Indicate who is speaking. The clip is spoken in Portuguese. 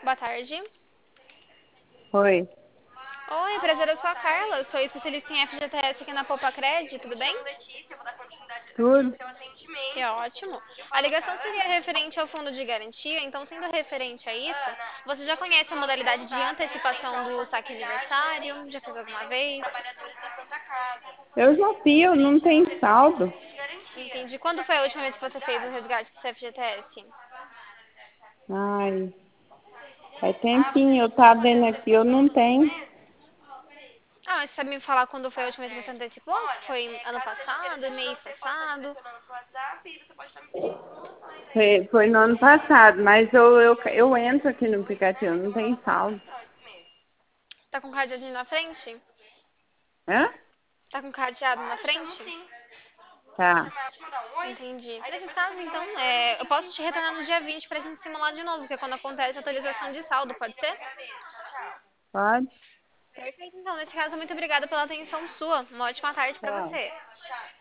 Speaker 1: boa tarde.
Speaker 2: Oi,
Speaker 1: Oi, prazer, eu sou a Carla, sou especialista em FGTS aqui na Poupa Cred, tudo bem?
Speaker 2: tudo?
Speaker 1: Que ótimo. A ligação seria referente ao fundo de garantia, então sendo referente a isso, você já conhece a modalidade de antecipação do saque aniversário? Já fez alguma vez?
Speaker 2: Eu já vi, eu não tenho saldo.
Speaker 1: Entendi. Quando foi a última vez que você fez o resgate do seu FGTS?
Speaker 2: Ai, é tempinho, eu tava vendo aqui, eu não tenho.
Speaker 1: Ah, mas você sabe me falar quando foi a última vez que você antecipou? Foi ano passado, mês passado?
Speaker 2: Foi no ano passado, mas eu entro aqui no aplicativo, não tem saldo.
Speaker 1: Tá com cadeado na frente?
Speaker 2: Hã?
Speaker 1: Tá com cadeado na frente?
Speaker 2: Tá,
Speaker 1: Entendi. Nesse caso, então, eu posso te retornar no dia 20 pra gente simular de novo, que é quando acontece a atualização de saldo, pode ser?
Speaker 2: pode?
Speaker 1: Perfeito, então, nesse caso, muito obrigada pela atenção sua. Uma ótima tarde pra
Speaker 2: Tchau.
Speaker 1: você.